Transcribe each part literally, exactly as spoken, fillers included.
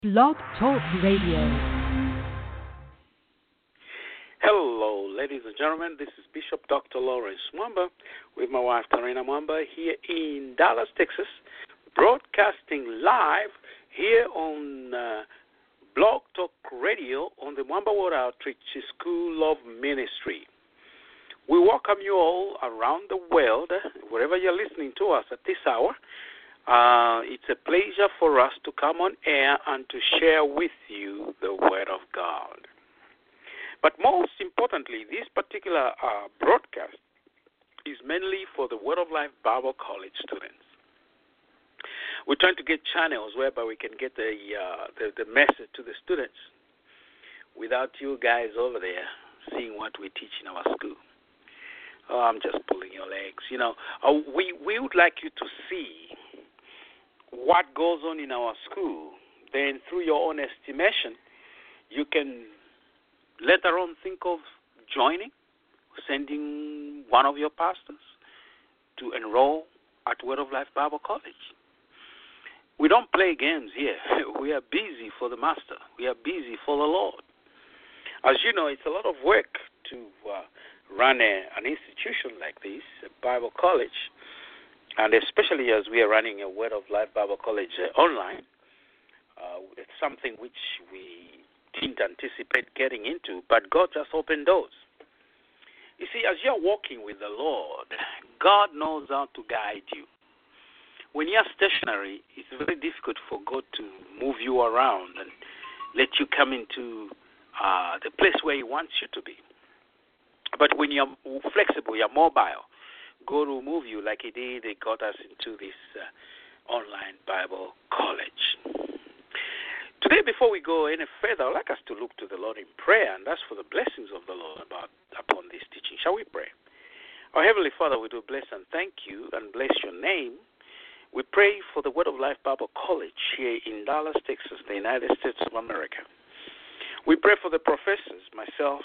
Blog Talk Radio. Hello, ladies and gentlemen. This is Bishop Doctor Lawrence Mwamba with my wife, Tarina Mwamba, here in Dallas, Texas, broadcasting live here on uh, Blog Talk Radio on the Mwamba World Outreach School of Ministry. We welcome you all around the world, wherever you're listening to us at this hour. Uh, it's a pleasure for us to come on air and to share with you the Word of God. But most importantly, this particular uh, broadcast is mainly for the Word of Life Bible College students. We're trying to get channels whereby we can get the, uh, the, the message to the students without you guys over there seeing what we teach in our school. Oh, I'm just pulling your legs. You know, uh, we, we would like you to see what goes on in our school. Then through your own estimation, you can later on think of joining, sending one of your pastors to enroll at Word of Life Bible College. We don't play games here. We are busy for the Master. We are busy for the Lord. As you know, it's a lot of work to uh, run a, an institution like this, a Bible college, and especially as we are running a Word of Life Bible College uh, online. Uh, it's something which we didn't anticipate getting into, but God just opened doors. You see, as you're walking with the Lord, God knows how to guide you. When you're stationary, it's very difficult for God to move you around and let you come into uh, the place where He wants you to be. But when you're flexible, you're mobile, God will move you like He did. He got us into this uh, online Bible college. Today, before we go any further, I'd like us to look to the Lord in prayer and ask for the blessings of the Lord about, upon this teaching. Shall we pray? Our Heavenly Father, we do bless and thank you and bless your name. We pray for the Word of Life Bible College here in Dallas, Texas, the United States of America. We pray for the professors, myself,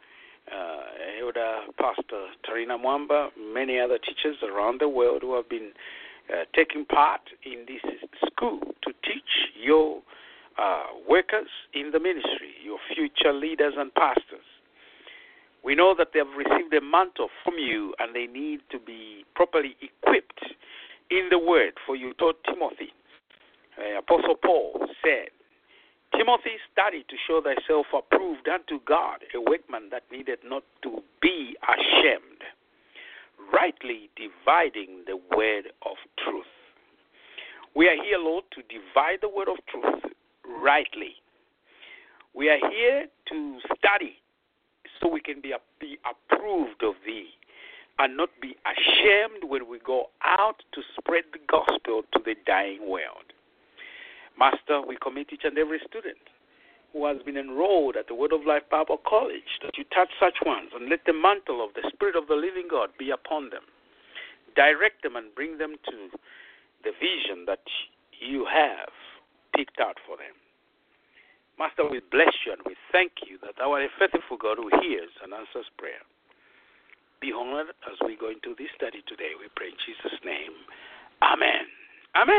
uh, Elder Pastor Tarina Mwamba, many other teachers around the world who have been uh, taking part in this school to teach your Uh, workers in the ministry, your future leaders and pastors. We know that they have received a mantle from you and they need to be properly equipped in the word. For you taught Timothy, uh, Apostle Paul said, Timothy, study to show thyself approved unto God, a workman that needed not to be ashamed, rightly dividing the word of truth. We are here, Lord, to divide the word of truth rightly. We are here to study so we can be, be approved of thee and not be ashamed when we go out to spread the gospel to the dying world. Master, we commit each and every student who has been enrolled at the Word of Life Bible College, that you touch such ones and let the mantle of the Spirit of the living God be upon them. Direct them and bring them to the vision that you have picked out for them. Master, we bless you and we thank you that our faithful God who hears and answers prayer. Be honored as we go into this study today. We pray in Jesus' name. Amen. Amen.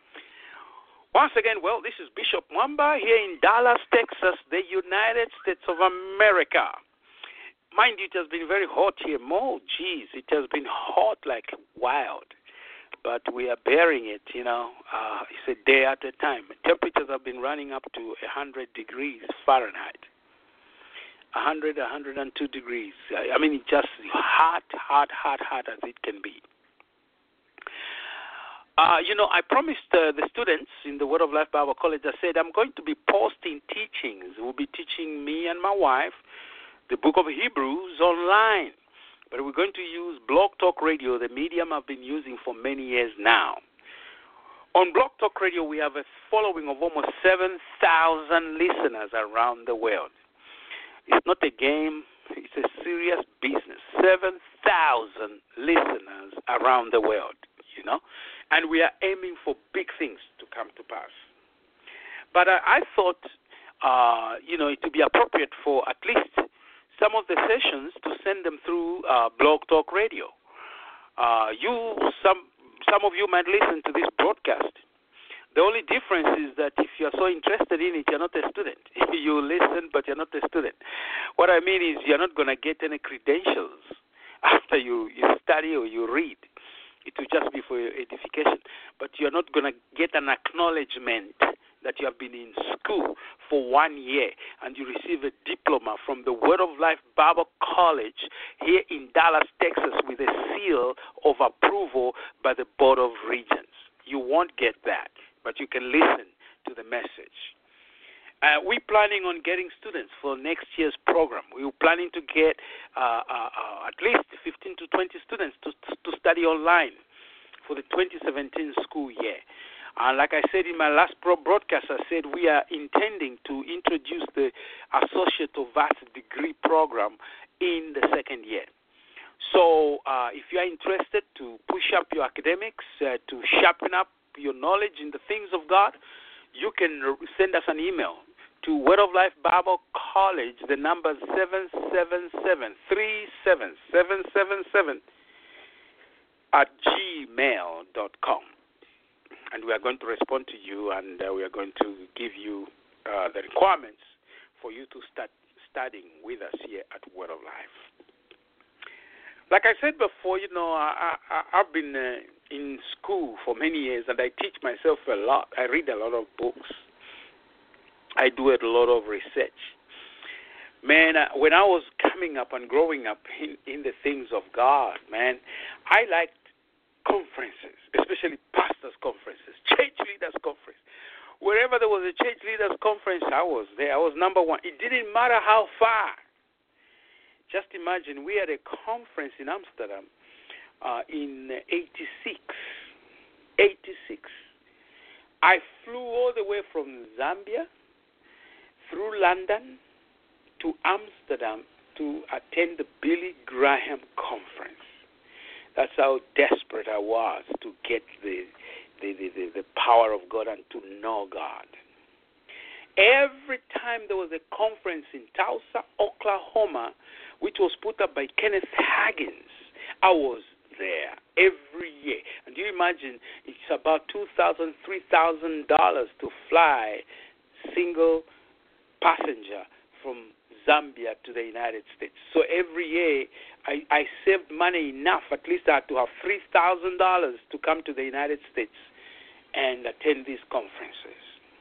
Once again, well, this is Bishop Mwamba here in Dallas, Texas, the United States of America. Mind you, it has been very hot here. Oh, geez, it has been hot like wild. But we are bearing it, you know. Uh, it's a day at a time. Temperatures have been running up to one hundred degrees Fahrenheit. one hundred, one hundred two degrees. I mean, it's just hot, hot, hot, hot as it can be. Uh, you know, I promised uh, the students in the Word of Life Bible College, I said, I'm going to be posting teachings. We'll be teaching me and my wife the book of Hebrews online. But we're going to use Blog Talk Radio, the medium I've been using for many years now. On Blog Talk Radio, we have a following of almost seven thousand listeners around the world. It's not a game. It's a serious business. seven thousand listeners around the world, you know. And we are aiming for big things to come to pass. But I, I thought, uh, you know, it would be appropriate for at least some of the sessions to send them through uh, Blog Talk Radio. Uh, you, some, some of you might listen to this broadcast The only difference is that if you're so interested in it, you're not a student. You listen, but you're not a student. What I mean is you're not going to get any credentials after you, you study or you read. It will just be for your edification. But you're not going to get an acknowledgement that you have been in school for one year and you receive a diploma from the Word of Life Bible College here in Dallas, Texas, with a seal of approval by the Board of Regents. You won't get that, but you can listen to the message. Uh, we're planning on getting students for next year's program. We're planning to get uh, uh, uh, at least fifteen to twenty students to, to study online for the twenty seventeen school year. And like I said in my last broadcast, I said we are intending to introduce the Associate of Arts degree program in the second year. So uh, if you are interested to push up your academics, uh, to sharpen up your knowledge in the things of God, you can send us an email to Word of Life Bible College, the number seven seven seven, three seven seven seven seven at gmail dot com. And we are going to respond to you, and uh, we are going to give you uh, the requirements for you to start studying with us here at Word of Life. Like I said before, you know, I, I, I've been uh, in school for many years, and I teach myself a lot. I read a lot of books. I do a lot of research. Man, uh, when I was coming up and growing up in, in the things of God, man, I liked conferences, especially pastors' conferences, church leaders' conference. Wherever there was a church leaders' conference, I was there. I was number one. It didn't matter how far. Just imagine, we had a conference in Amsterdam uh, in eighty-six. eighty-six. I flew all the way from Zambia through London to Amsterdam to attend the Billy Graham conference. That's how desperate I was to get the, the, the, the, the power of God and to know God. Every time there was a conference in Tulsa, Oklahoma, which was put up by Kenneth Hagins, I was there every year. And do you imagine, it's about two thousand dollars, three thousand dollars to fly single passenger from Zambia to the United States. So every year, I, I saved money enough, at least I had to have three thousand dollars to come to the United States and attend these conferences.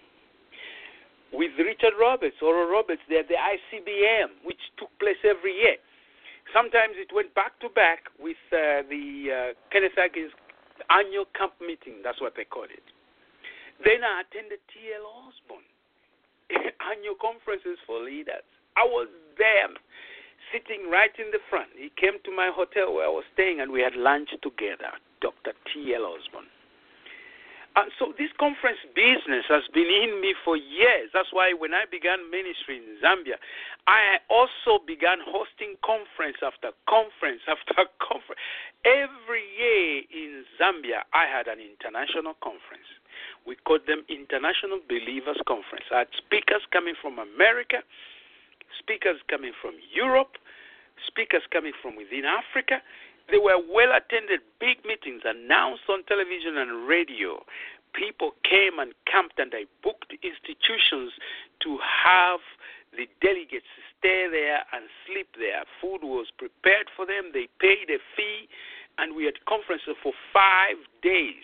With Richard Roberts, Oral Roberts, they had the I C B M, which took place every year. Sometimes it went back to back with uh, the uh, Kenneth Hagins annual camp meeting, that's what they call it. Then I attended T L Osborne annual conferences for leaders. I was there, sitting right in the front. He came to my hotel where I was staying, and we had lunch together, Doctor T L Osborne. And so this conference business has been in me for years. That's why when I began ministry in Zambia, I also began hosting conference after conference after conference. Every year in Zambia, I had an international conference. We called them International Believers Conference. I had speakers coming from America, speakers coming from Europe, speakers coming from within Africa. They were well-attended, big meetings announced on television and radio. People came and camped, and I booked institutions to have the delegates stay there and sleep there. Food was prepared for them. They paid a fee, and we had conferences for five days.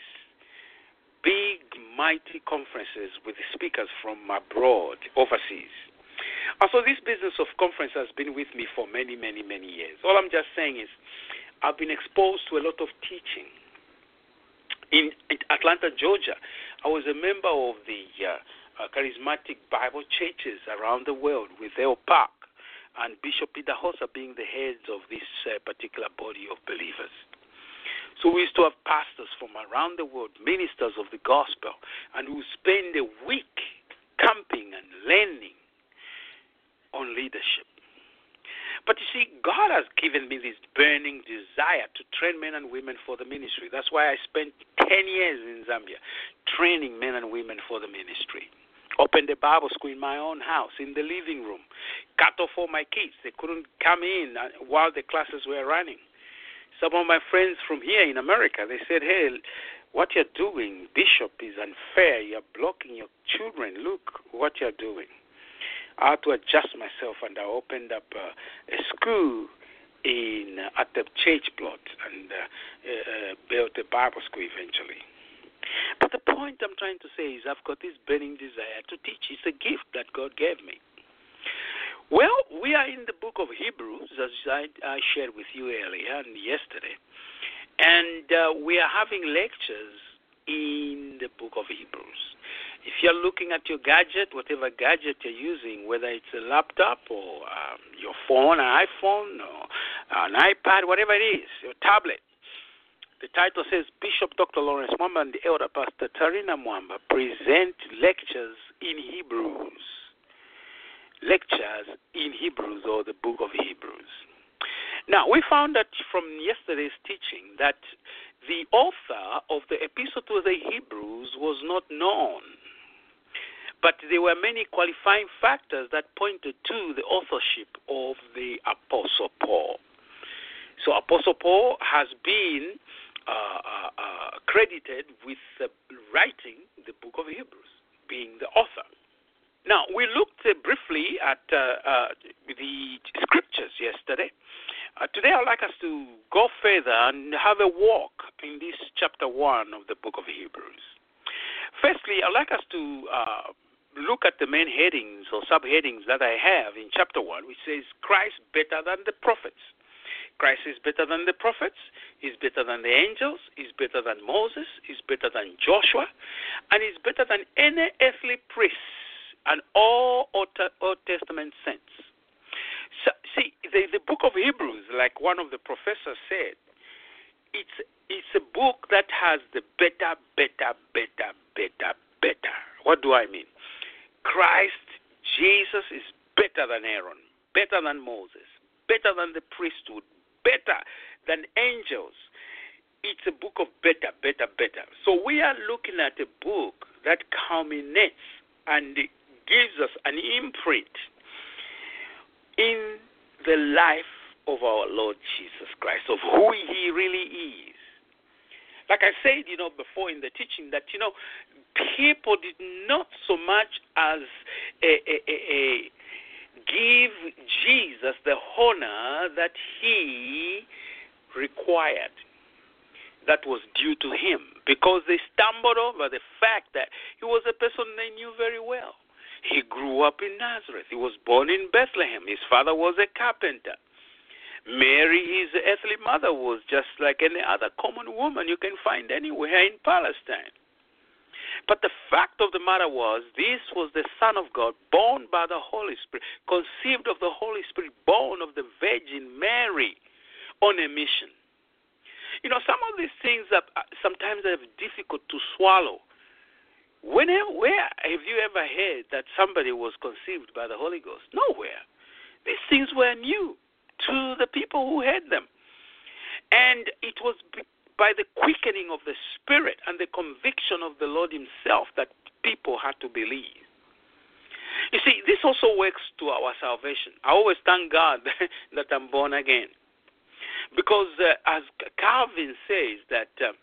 Big, mighty conferences with speakers from abroad, overseas. And so this business of conference has been with me for many, many, many years. All I'm just saying is I've been exposed to a lot of teaching. In, in Atlanta, Georgia, I was a member of the uh, uh, charismatic Bible churches around the world with Theo Park and Bishop Peter Hossa being the heads of this uh, particular body of believers. So we used to have pastors from around the world, ministers of the gospel, and we would spend a week camping and learning on leadership. But you see, God has given me this burning desire to train men and women for the ministry. That's why I spent ten years in Zambia training men and women for the ministry. Opened a Bible school in my own house, in the living room. Cut off all my kids. They couldn't come in while the classes were running. Some of my friends from here in America, they said, hey, what you're doing, Bishop, is unfair. You're blocking your children. Look what you're doing. I had to adjust myself, and I opened up uh, a school in uh, at the church plot and uh, uh, built a Bible school eventually. But the point I'm trying to say is I've got this burning desire to teach. It's a gift that God gave me. Well, we are in the book of Hebrews, as I, I shared with you earlier and yesterday, and uh, we are having lectures in the book of Hebrews. If you're looking at your gadget, whatever gadget you're using, whether it's a laptop or um, your phone, an iPhone, or an iPad, whatever it is, your tablet, the title says Bishop Doctor Lawrence Mwamba and the Elder Pastor Tarina Mwamba present lectures in Hebrews. Lectures in Hebrews, or the book of Hebrews. Now, we found that from yesterday's teaching that the author of the Epistle to the Hebrews was not known. But there were many qualifying factors that pointed to the authorship of the Apostle Paul. So Apostle Paul has been uh, uh, uh, credited with uh, writing the book of Hebrews, being the author. Now, we looked uh, briefly at uh, uh, the scriptures yesterday. Uh, today I'd like us to go further and have a walk in this chapter one of the book of Hebrews. Firstly, I'd like us to uh, look at the main headings or subheadings that I have in chapter one, which says Christ better than the prophets. Christ is better than the prophets, is better than the angels, is better than Moses, is better than Joshua, and is better than any earthly priest and all Old Testament saints. So, see, the, the book of Hebrews, like one of the professors said, it's, it's a book that has the better, better, better, better, better. What do I mean? Christ, Jesus is better than Aaron, better than Moses, better than the priesthood, better than angels. It's a book of better, better, better. So we are looking at a book that culminates and gives us an imprint in the life of our Lord Jesus Christ, of who he really is. Like I said, you know, before in the teaching, that, you know, people did not so much as a, a, a, a give Jesus the honor that he required, that was due to him, because they stumbled over the fact that he was a person they knew very well. He grew up in Nazareth. He was born in Bethlehem. His father was a carpenter. Mary, his earthly mother, was just like any other common woman you can find anywhere in Palestine. But the fact of the matter was, this was the Son of God, born by the Holy Spirit, conceived of the Holy Spirit, born of the Virgin Mary, on a mission. You know, some of these things are sometimes are difficult to swallow. Whenever, where have you ever heard that somebody was conceived by the Holy Ghost? Nowhere. These things were new to the people who heard them. And it was by the quickening of the Spirit and the conviction of the Lord himself that people had to believe. You see, this also works to our salvation. I always thank God that I'm born again. Because uh, as Calvin says that uh,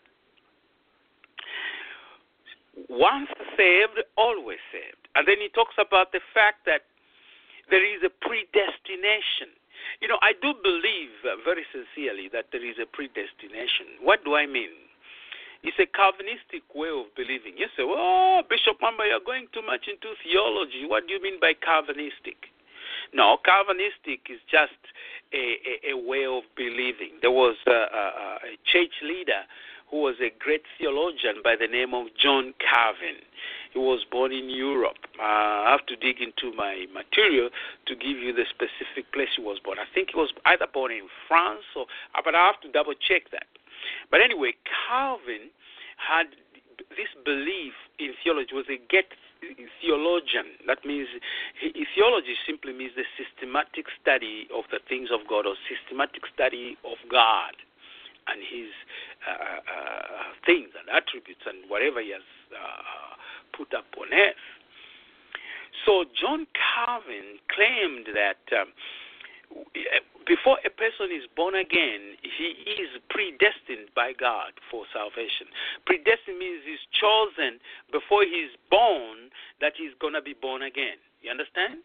once saved, always saved. And then he talks about the fact that there is a predestination. You know, I do believe uh, very sincerely that there is a predestination. What do I mean? It's a Calvinistic way of believing. You say, oh, Bishop Mwamba, you're going too much into theology. What do you mean by Calvinistic? No, Calvinistic is just a, a, a way of believing. There was a, a, a church leader who was a great theologian by the name of John Calvin. He was born in Europe. Uh, I have to dig into my material to give you the specific place he was born. I think he was either born in France, or, but I have to double check that. But anyway, Calvin had this belief in theology, was a great theologian. That means he, theology simply means the systematic study of the things of God, or systematic study of God and his uh, uh, things and attributes and whatever he has uh, put up on earth. So John Calvin claimed that um, before a person is born again, he is predestined by God for salvation. Predestined means he's chosen before he's born that he's going to be born again. You understand?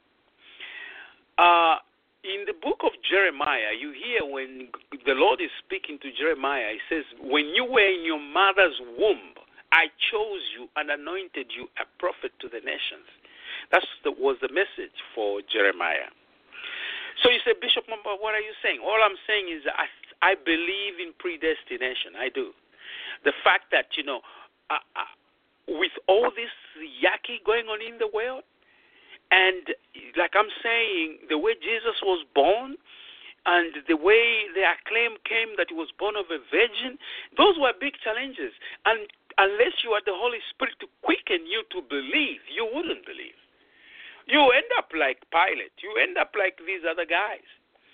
Uh, in the book of Jeremiah, you hear when the Lord is speaking to Jeremiah, he says, when you were in your mother's womb, I chose you and anointed you a prophet to the nations. That was the message for Jeremiah. So you say, Bishop Mwamba, what are you saying? All I'm saying is I, I believe in predestination. I do. The fact that, you know, uh, uh, with all this yucky going on in the world, and like I'm saying, the way Jesus was born and the way the acclaim came that he was born of a virgin, those were big challenges. And unless you had the Holy Spirit to quicken you to believe, you wouldn't believe. You end up like Pilate. You end up like these other guys.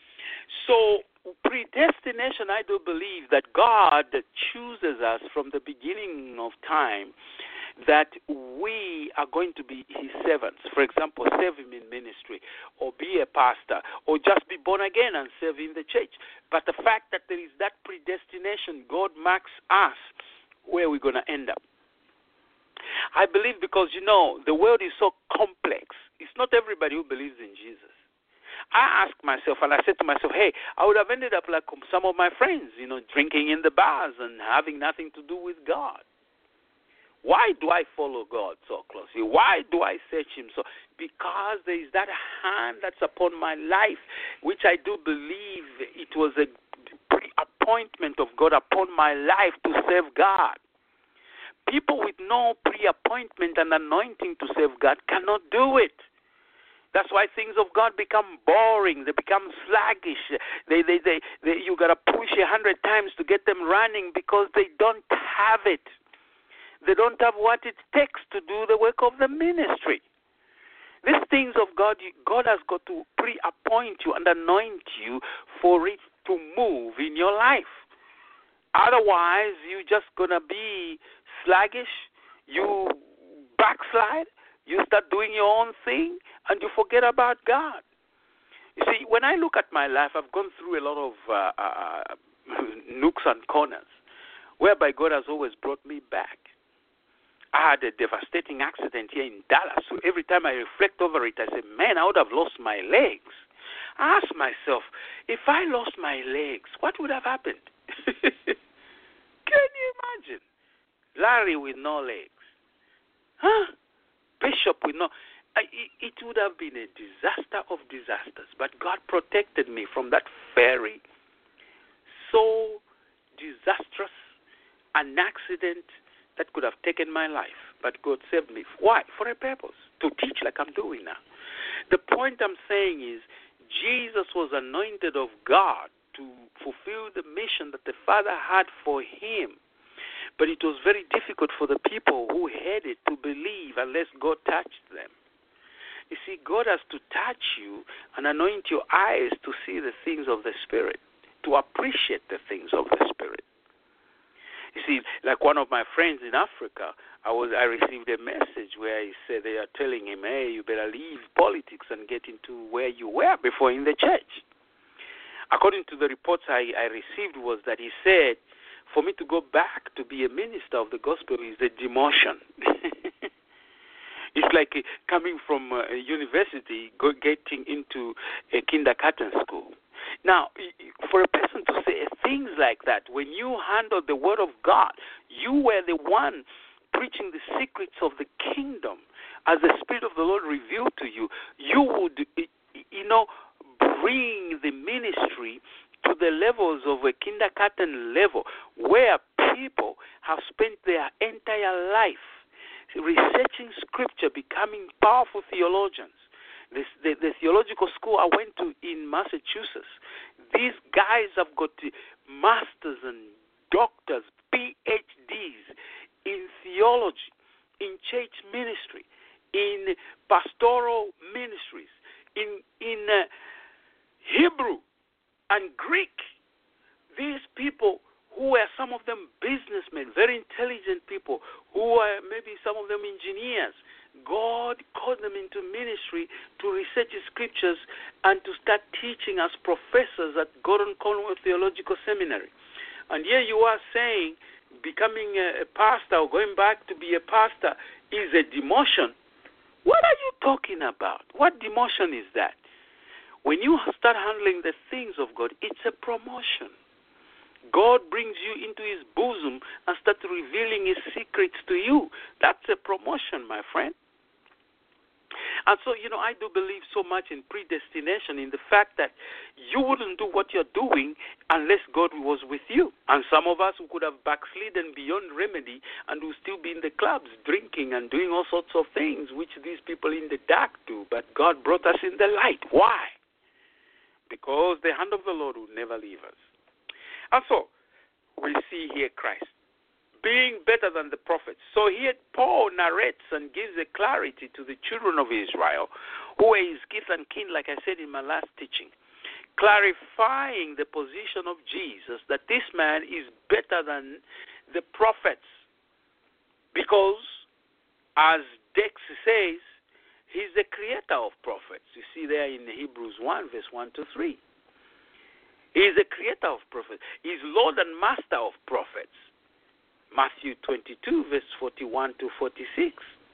So predestination, I do believe that God chooses us from the beginning of time that we are going to be his servants. For example, serve him in ministry, or be a pastor, or just be born again and serve in the church. But the fact that there is that predestination, God marks us where we're going to end up. I believe because, you know, the world is so complex. It's not everybody who believes in Jesus. I ask myself, and I said to myself, hey, I would have ended up like some of my friends, you know, drinking in the bars and having nothing to do with God. Why do I follow God so closely? Why do I search him so? Because there is that hand that's upon my life, which I do believe it was a pre-appointment of God upon my life to serve God. People with no pre-appointment and anointing to serve God cannot do it. That's why things of God become boring. They become sluggish. They, they, they, they, you got to push a hundred times to get them running because they don't have it. They don't have what it takes to do the work of the ministry. These things of God, God has got to pre-appoint you and anoint you for it to move in your life. Otherwise, you're just going to be sluggish. You backslide. You start doing your own thing, and you forget about God. You see, when I look at my life, I've gone through a lot of uh, uh, nooks and corners, whereby God has always brought me back. I had a devastating accident here in Dallas, so every time I reflect over it, I say, man, I would have lost my legs. I ask myself, if I lost my legs, what would have happened? Can you imagine? Larry with no legs. Huh? Bishop with no... It, it would have been a disaster of disasters, but God protected me from that very so disastrous an accident that could have taken my life, but God saved me. Why? For a purpose, to teach like I'm doing now. The point I'm saying is Jesus was anointed of God to fulfill the mission that the Father had for him, but it was very difficult for the people who had it to believe unless God touched them. You see, God has to touch you and anoint your eyes to see the things of the Spirit, to appreciate the things of the Spirit. You see, like one of my friends in Africa, I was I received a message where he said they are telling him, hey, you better leave politics and get into where you were before in the church. According to the reports I, I received was that he said, for me to go back to be a minister of the gospel is a demotion. It's like coming from a university, go, getting into a kindergarten school. Now, for a person to say things like that, when you handle the word of God, you were the one preaching the secrets of the kingdom as the Spirit of the Lord revealed to you, you would, you know, bring the ministry to the levels of a kindergarten level where people have spent their entire life researching Scripture, becoming powerful theologians. This, the, the theological school I went to in Massachusetts, these guys have got masters and doctors, P H Ds in theology, in church ministry, in pastoral ministries, in, in uh, Hebrew and Greek. These people who were some of them businessmen, very intelligent people, who were maybe some of them engineers, God called them into ministry to research the scriptures and to start teaching as professors at Gordon Conwell Theological Seminary. And here you are saying becoming a, a pastor or going back to be a pastor is a demotion. What are you talking about? What demotion is that? When you start handling the things of God, it's a promotion. God brings you into his bosom and starts revealing his secrets to you. That's a promotion, my friend. And so, you know, I do believe so much in predestination, in the fact that you wouldn't do what you're doing unless God was with you. And some of us who could have backslidden beyond remedy and will still be in the clubs drinking and doing all sorts of things which these people in the dark do. But God brought us in the light. Why? Because the hand of the Lord will never leave us. And so, we see here Christ being better than the prophets. So here Paul narrates and gives a clarity to the children of Israel, who are his kith and kin, like I said in my last teaching, clarifying the position of Jesus, that this man is better than the prophets. Because, as Dex says, he's the creator of prophets. You see there in Hebrews one, verse one to three. He is the creator of prophets. He is Lord and Master of prophets. Matthew twenty-two, verse forty-one to forty-six.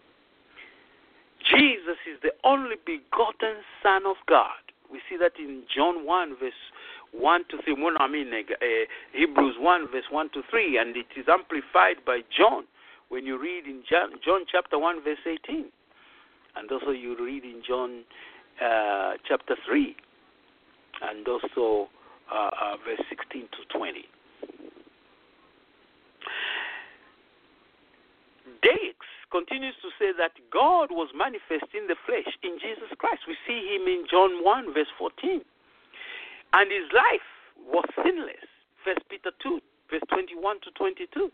Jesus is the only begotten Son of God. We see that in John one, verse one to three. Well, I mean, uh, Hebrews one, verse one to three. And it is amplified by John when you read in John, John chapter one, verse eighteen. And also you read in John uh, chapter three. And also Uh, uh, verse sixteen to twenty. Dex continues to say that God was manifest in the flesh in Jesus Christ. We see him in John one, verse fourteen. And his life was sinless. First Peter two, verse twenty-one to twenty-two.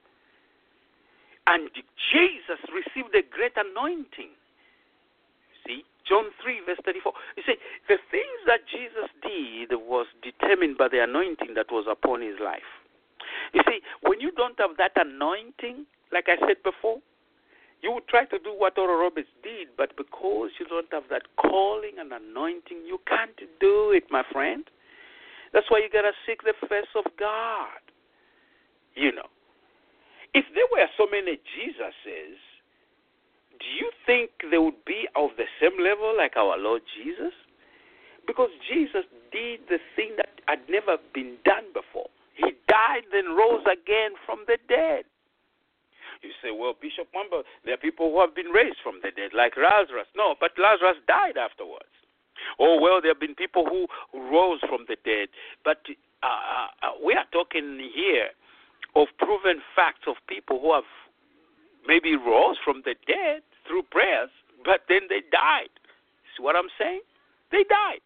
And Jesus received a great anointing. See? John three, verse thirty-four. You see, the things that Jesus did was determined by the anointing that was upon his life. You see, when you don't have that anointing, like I said before, you would try to do what Oral Roberts did, but because you don't have that calling and anointing, you can't do it, my friend. That's why you got to seek the face of God. You know, if there were so many Jesuses, do you think they would be of the same level like our Lord Jesus? Because Jesus did the thing that had never been done before. He died, then rose again from the dead. You say, well, Bishop Mwamba, there are people who have been raised from the dead, like Lazarus. No, but Lazarus died afterwards. Oh, well, there have been people who rose from the dead. But uh, uh, we are talking here of proven facts of people who have maybe rose from the dead through prayers, but then they died. See what I'm saying? They died.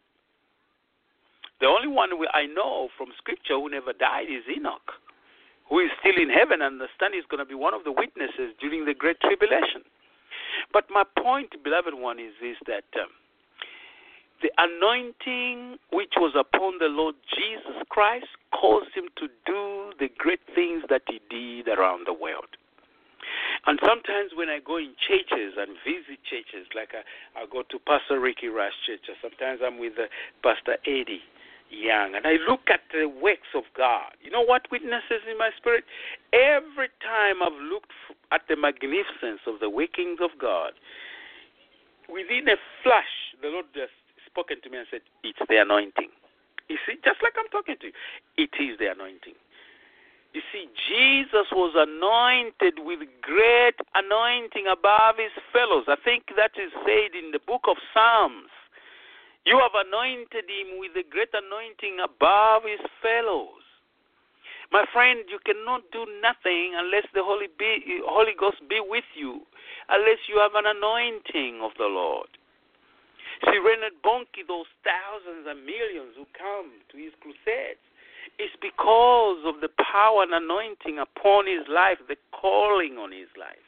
The only one I know from Scripture who never died is Enoch, who is still in heaven and understand he's going to be one of the witnesses during the Great Tribulation. But my point, beloved one, is this, that um, the anointing which was upon the Lord Jesus Christ caused him to do the great things that he did around the world. And sometimes when I go in churches and visit churches, like I, I go to Pastor Ricky Rush Church, or sometimes I'm with uh, Pastor Eddie Young, and I look at the works of God. You know what witnesses in my spirit? Every time I've looked at the magnificence of the workings of God, within a flash, the Lord just spoken to me and said, it's the anointing. You see, just like I'm talking to you, it is the anointing. You see, Jesus was anointed with great anointing above his fellows. I think that is said in the book of Psalms. You have anointed him with a great anointing above his fellows. My friend, you cannot do nothing unless the Holy, be, Holy Ghost be with you, unless you have an anointing of the Lord. See, Reinhard Bonnke, those thousands and millions who come to his crusades, it's because of the power and anointing upon his life, the calling on his life.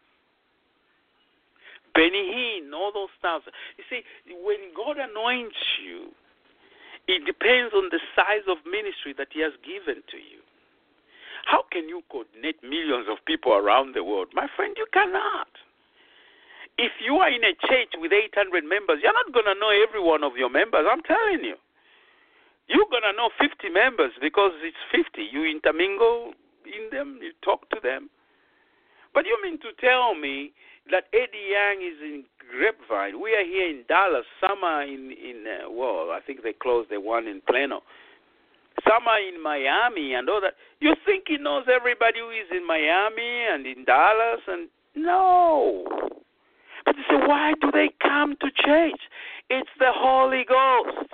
Benny Hinn, all those thousands. You see, when God anoints you, it depends on the size of ministry that he has given to you. How can you coordinate millions of people around the world? My friend, you cannot. If you are in a church with eight hundred members, you're not going to know every one of your members. I'm telling you. You're going to know fifty members because it's fifty. You intermingle in them, you talk to them. But you mean to tell me that Eddie Young is in Grapevine? We are here in Dallas. Some are in, in uh, well, I think they closed the one in Plano. Some are in Miami and all that. You think he knows everybody who is in Miami and in Dallas? And no. But you say, why do they come to church? It's the Holy Ghost.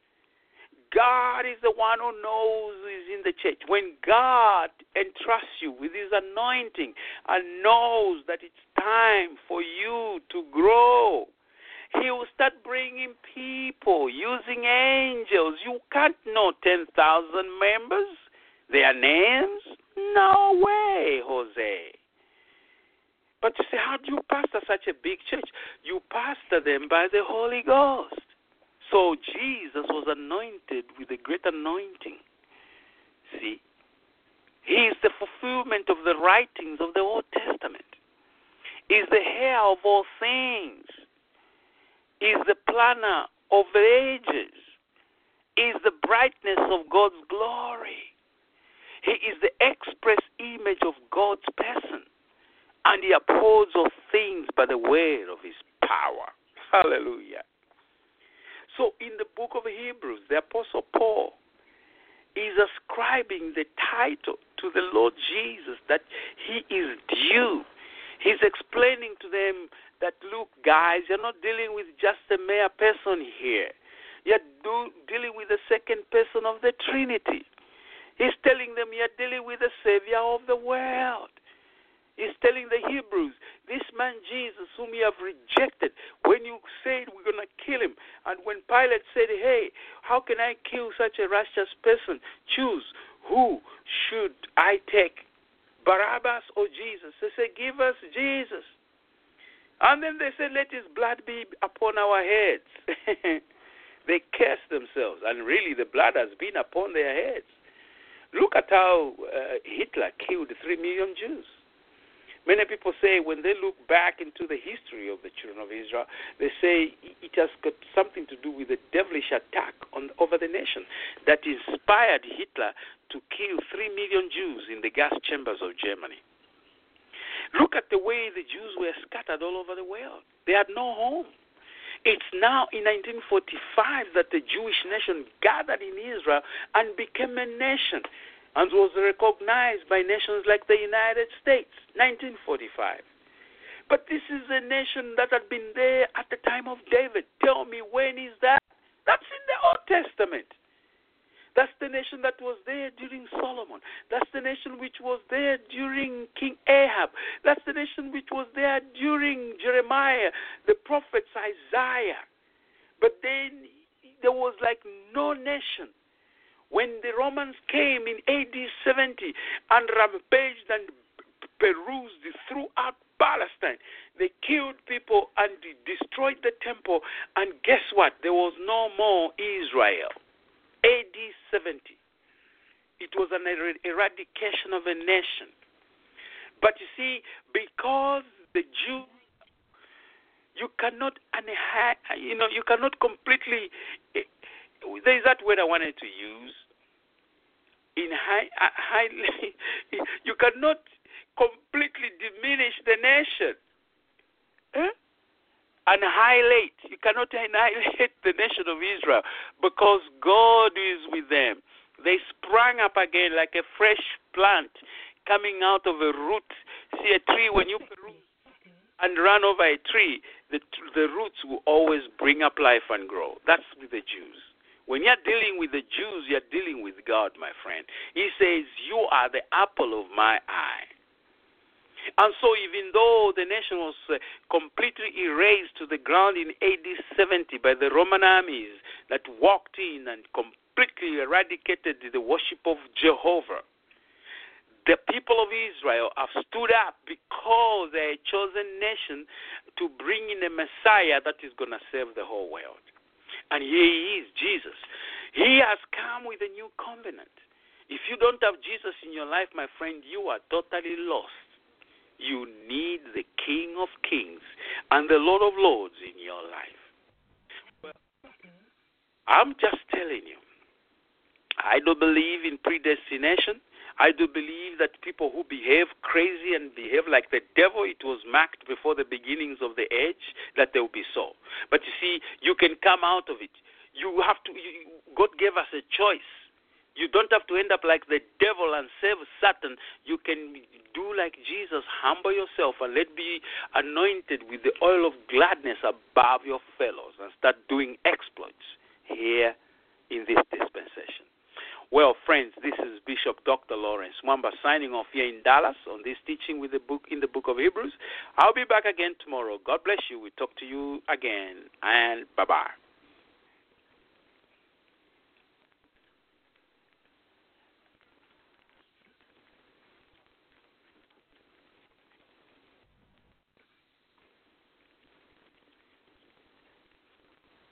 God is the one who knows who is in the church. When God entrusts you with his anointing and knows that it's time for you to grow, he will start bringing people, using angels. You can't know ten thousand members, their names. No way, Jose. But you say, how do you pastor such a big church? You pastor them by the Holy Ghost. So Jesus was anointed with a great anointing. See? He is the fulfillment of the writings of the Old Testament. He is the heir of all things. He is the planner of the ages. He is the brightness of God's glory. He is the express image of God's person. And he upholds all things by the word of his power. Hallelujah. So in the book of Hebrews, the Apostle Paul is ascribing the title to the Lord Jesus that he is due. He's explaining to them that, look, guys, you're not dealing with just a mere person here. You're do, dealing with the second person of the Trinity. He's telling them you're dealing with the Savior of the world. He's telling the Hebrews, this man Jesus, whom you have rejected, when you said we're going to kill him, and when Pilate said, hey, how can I kill such a righteous person? Choose, who should I take, Barabbas or Jesus? They said, give us Jesus. And then they said, let his blood be upon our heads. They cursed themselves, and really the blood has been upon their heads. Look at how uh, Hitler killed three million Jews. Many people say when they look back into the history of the children of Israel, they say it has got something to do with the devilish attack on, over the nation that inspired Hitler to kill three million Jews in the gas chambers of Germany. Look at the way the Jews were scattered all over the world. They had no home. It's now in nineteen forty-five that the Jewish nation gathered in Israel and became a nation, and was recognized by nations like the United States, nineteen forty-five. But this is a nation that had been there at the time of David. Tell me, when is that? That's in the Old Testament. That's the nation that was there during Solomon. That's the nation which was there during King Ahab. That's the nation which was there during Jeremiah, the prophets Isaiah. But then there was like no nation. When the Romans came in A D seventy and rampaged and perused throughout Palestine, they killed people and destroyed the temple. And guess what? There was no more Israel. A D seventy. It was an er- eradication of a nation. But you see, because the Jews, you cannot, you know, you cannot completely. There is that word I wanted to use. In high, high, you cannot completely diminish the nation. Eh? Annihilate. You cannot annihilate the nation of Israel because God is with them. They sprang up again like a fresh plant coming out of a root. See a tree, when you peruse and run over a tree, the, the roots will always bring up life and grow. That's with the Jews. When you're dealing with the Jews, you're dealing with God, my friend. He says, you are the apple of my eye. And so even though the nation was uh, completely erased to the ground in A D seventy by the Roman armies that walked in and completely eradicated the worship of Jehovah, the people of Israel have stood up because they're a chosen nation to bring in a Messiah that is going to save the whole world. And here he is, Jesus. He has come with a new covenant. If you don't have Jesus in your life, my friend, you are totally lost. You need the King of Kings and the Lord of Lords in your life. Well, I'm just telling you, I do believe in predestination. I do believe that people who behave crazy and behave like the devil, it was marked before the beginnings of the age that they will be so. But you see, you can come out of it. You have to. You, God gave us a choice. You don't have to end up like the devil and serve Satan. You can do like Jesus, humble yourself and let be anointed with the oil of gladness above your fellows and start doing exploits here in this dispensation. Well, friends, this is Bishop Doctor Lawrence Mwamba signing off here in Dallas on this teaching with the book in the book of Hebrews. I'll be back again tomorrow. God bless you. We talk to you again, and bye-bye.